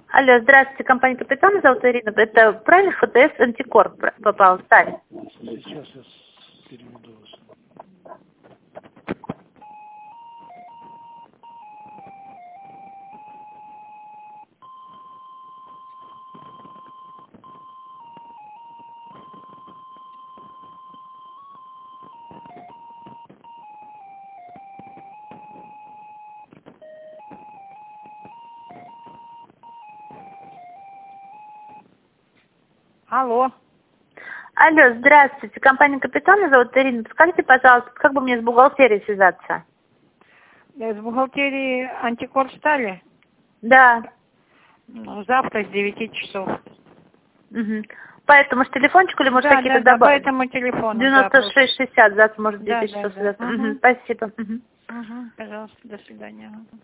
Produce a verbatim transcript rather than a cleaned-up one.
Алло, здравствуйте, компания «Капитан», зовут Ирина. Это правильно, ФТС «Антикор» попал в сталь? Сейчас я переведу вас. Алло. Алло, здравствуйте, компания «Капитан», зовут Ирина. Подскажите, пожалуйста, как бы мне с бухгалтерией связаться? С бухгалтерии «Антикор» стали? Да. Ну, завтра с девяти часов. Угу. По этому же телефончику или может Да, какие-то да, да, по добавки? этому телефону. девяносто шесть шестьдесят, завтра может Да, девять да, часов да. связаться. Угу. Угу. Спасибо. Угу. Угу. Пожалуйста, до свидания.